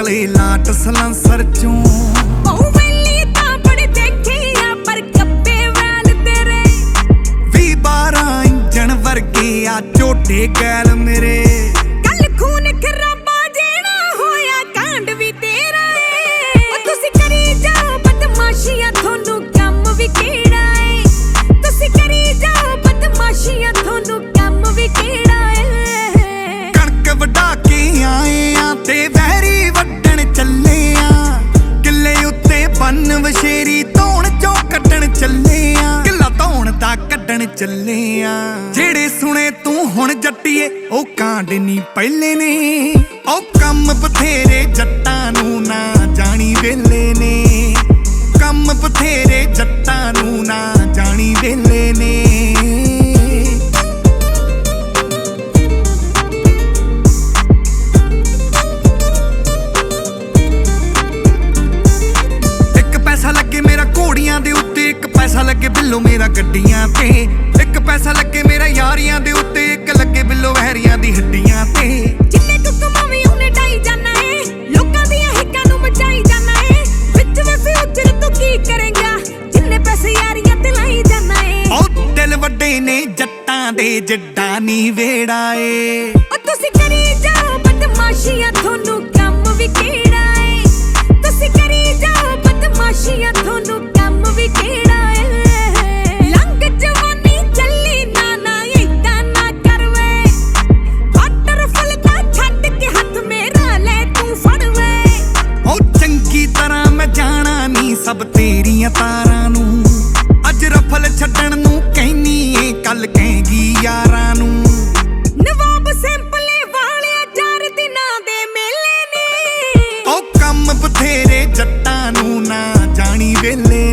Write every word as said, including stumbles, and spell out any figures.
ਨਿਕਲੇ ਲਾਟ ਸਲੰਸਰ ਚੋਂ। ਉਹ ਵੇਲੀ ਤਾਂ ਬੜੇ ਦੇਖੇ ਆ ਪਰ ਕੱਪੇ ਵੈਲ ਤੇਰੇ ਵੀ ਬਾਰਾਂ ਇੰਜਣ ਵਰਗੇ ਆ ਝੋਟੇ ਗੈਲ ਮੇਰੇ। ਕੱਲ ਖੂਨ ਖਰਾਬਾ ਜਿਹੜਾ ਹੋਇਆ ਕਾਂਡ ਵੀ ਤੇਰਾ ਏ। ਉਹ ਤੁਸੀਂ ਕਰੀ ਜਾਓ ਬਦਮਾਸ਼ੀਆਂ ਤੁਹਾਨੂੰ ਕੰਮ ਵੀ ਕਿਹੜਾ ਏ। ਤੁਸੀਂ ਕਰੀ ਜਾਓ ਬਦਮਾਸ਼ੀਆਂ ਤੁਹਾਨੂੰ ਕੰਮ ਵੀ ਕਿਹੜਾ ਏ। ਕਣਕ ਵਢਾ ਕੇ ਆਏ ਆ ਤੇ ਵਹਿਰੀ ਵੱਢਣ ਚੱਲੇ ਆ। ਕਿੱਲੇ ਉੱਤੇ ਬੰਨ ਵਸ਼ੇਰੀ ਧੌਣ ਚੋਂ ਕੱਢਣ ਚੱਲੇ ਆ। ਕਿੱਲਾ ਧੌਣ ਦਾ ਕੱਢਣ ਚੱਲੇ ਆ। ਜਿਹੜੇ ਸੁਣੇ ਤੂੰ ਹੁਣ ਜੱਟੀਏ ਉਹ ਕਾਂਡ ਨਹੀਂ ਪਹਿਲੇ ਨੇ। ਉਹ ਕੰਮ ਬਥੇਰੇ ਜੱਟਾਂ ਨੂੰ ਨਾ ਜਾਣੀ ਵੇਲੇ ਨੇ। ਕੰਮ ਬਥੇਰੇ ਜੱਟਾਂ ਨੂੰ ਨਾ ਜਾਣੀ ਵੇਲੇ ਨੇ। ਇੱਕ ਪੈਸਾ ਲੱਗੇ ਮੇਰਾ ਘੋੜੀਆਂ ਦੇ ਉੱਤੇ, ਇੱਕ ਪੈਸਾ ਲੱਗੇ ਬਿੱਲੋ ਮੇਰਾ ਗੱਡੀਆਂ ਤੇ। ਇੱਕ ਪੈਸਾ ਲੱਗੇ ਮੇਰਾ ਯਾਰੀਆਂ ਦੇ ਉੱਤੇ, ਇੱਕ ਲੱਗੇ ਬਿੱਲੋ ਵਹਿਰੀਆਂ ਦੀ ਹੱਡੀਆਂ ਤੇ। ਜਿੰਨੇ ਕੁ ਕਮਾਵੀ ਉਹਨੇ ਢਾਈ ਜਾਣਾ ਏ। ਲੋਕਾਂ ਦੀਆਂ ਹਿੱਕਾਂ ਨੂੰ ਮਚਾਈ ਜਾਣਾ ਏ। ਵਿੱਚ ਵੇ ਫਿਊਚਰ ਤੂੰ ਕੀ ਕਰੇਂਗਾ ਜਿੰਨੇ ਪੈਸੇ ਯਾਰੀਆਂ ਤੇ ਲਾਈ ਜਾਣਾ ਏ। ਉਹ ਦਿਲ ਵੱਡੇ ਨੇ ਜੱਟਾਂ ਦੇ ਜਿੱਡਾ ਨੀ ਵੇੜਾ ਏ। ਉਹ ਤੁਸੀਂ ਕਰੀ ਜਾਓ ਬਦਮਾਸ਼ੀਆਂ ਤੁਹਾਨੂੰ ਕੰਮ ਵੀ ਕਿਹੜਾ ਏ। ਤੁਸੀਂ ਕਰੀ ਜਾਓ ਬਦਮਾਸ਼ੀਆਂ ਤੁਹਾਨੂੰ ਕੰਮ ਵੀ ਕਿਹੜਾ ਏ। ਲੰਘ ਜਵਾਨੀ ਚੱਲੀ ਨਾ ਨਾ ਏਦਾਂ ਨਾ ਕਰ ਵੇ। ਵਾਟਰਫਲ ਤਾਂ ਛੱਡ ਕੇ ਹੱਥ ਮੇਰਾ ਲੈ ਤੂੰ ਫੜ ਵੇ। ਉਹ ਚੰਗੀ ਤਰ੍ਹਾਂ ਮੈਂ ਜਾਣਾ ਨੀ ਸਭ ਤੇਰੀਆਂ ਤਾਰਾਂ ਨੂੰ। ਅੱਜ ਰਫਲ ਛੱਡਣ ਨੂੰ ਕਹਿਨੀ ਏ ਕੱਲ ਕਹੇਗੀ ਯਾਰਾਂ ਨੂੰ। ਨਵਾਬ ਸਿੰਪਲੇ ਵਾਲਿਆ ਚਾਰ ਦਿਨਾਂ ਦੇ ਮੇਲੇ ਨੇ। ਉਹ ਕੰਮ ਬਥੇਰੇ ਜੱਟਾਂ ਨੂੰ ਨਾ ਜਾਣੀ ਵੇਲੇ